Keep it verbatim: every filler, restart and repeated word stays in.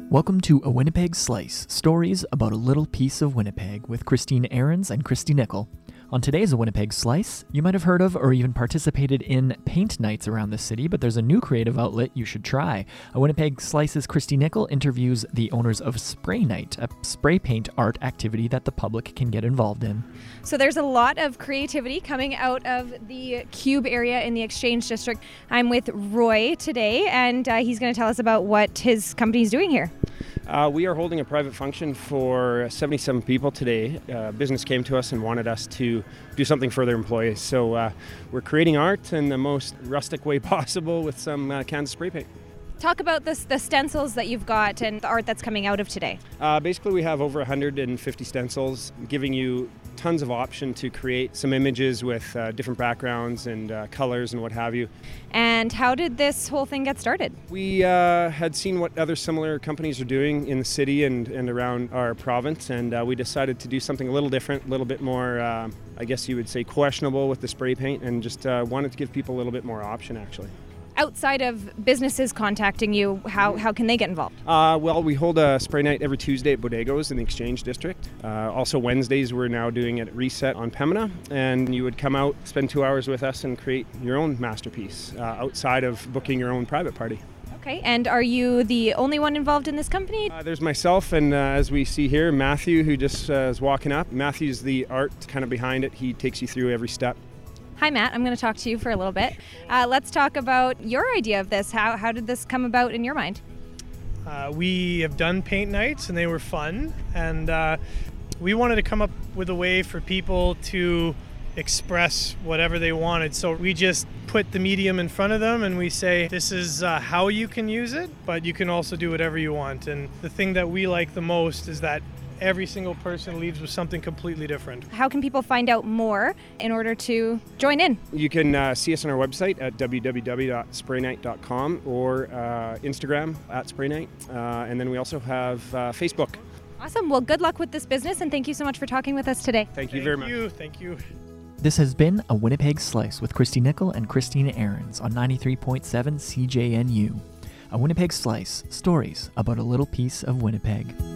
Welcome to A Winnipeg Slice, stories about a little piece of Winnipeg with Christine Ahrens and Christy Nickel. On today's A Winnipeg Slice, you might have heard of or even participated in paint nights around the city, but there's a new creative outlet you should try. A Winnipeg Slice's Christy Nickel interviews the owners of Spray Night, a spray paint art activity that the public can get involved in. So there's a lot of creativity coming out of the Cube area in the Exchange District. I'm with Roy today, and uh, he's going to tell us about what his company is doing here. Uh, we are holding a private function for seventy-seven people today. Uh, business came to us and wanted us to do something for their employees. So uh, we're creating art in the most rustic way possible with some uh, cans of spray paint. Talk about this, the stencils that you've got and the art that's coming out of today. Uh, basically, we have over one hundred fifty stencils, giving you tons of option to create some images with uh, different backgrounds and uh, colors and what have you. And how did this whole thing get started? We uh, had seen what other similar companies are doing in the city and, and around our province, and uh, we decided to do something a little different, a little bit more, uh, I guess you would say, questionable with the spray paint, and just uh, wanted to give people a little bit more option, actually. Outside of businesses contacting you, how, how can they get involved? Uh, well, we hold a spray night every Tuesday at Bodego's in the Exchange District. Uh, also Wednesdays we're now doing it at Reset on Pembina, and you would come out, spend two hours with us and create your own masterpiece uh, outside of booking your own private party. Okay, and are you the only one involved in this company? Uh, there's myself and uh, as we see here, Matthew, who just uh, is walking up. Matthew's the art kind of behind it. He takes you through every step. Hi, Matt. I'm going to talk to you for a little bit. Uh, let's talk about your idea of this. How, how did this come about in your mind? Uh, we have done paint nights and they were fun, and uh, we wanted to come up with a way for people to express whatever they wanted. So we just put the medium in front of them and we say, this is uh, how you can use it, but you can also do whatever you want. And the thing that we like the most is that every single person leaves with something completely different. How can people find out more in order to join in? You can uh, see us on our website at w w w dot spray night dot com or uh, Instagram at SprayNight. Uh, and then we also have uh, Facebook. Awesome. Well, good luck with this business, and thank you so much for talking with us today. Thank you Thank very much. you. Thank you. This has been A Winnipeg Slice with Christy Nickel and Christina Ahrens on ninety-three point seven C J N U. A Winnipeg Slice, stories about a little piece of Winnipeg.